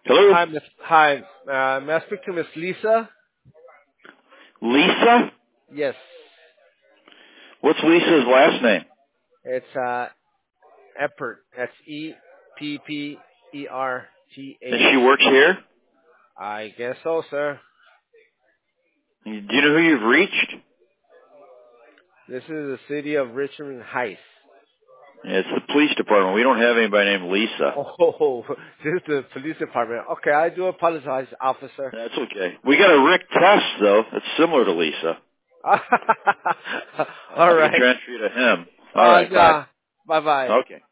Hello? Hi. May I speak to Miss Lisa? Lisa? Yes. What's Lisa's last name? It's Eppert. That's Eppertergh. And she works here? I guess so, sir. Do you know who you've reached? This is the city of Richmond Heights. Yeah, it's the police department. We don't have anybody named Lisa. Oh, this is the police department. Okay, I do apologize, officer. That's okay. We got a Rick Test, though. That's similar to Lisa. All I can right. transfer you to him. All right, bye. Yeah. Bye-bye. Okay.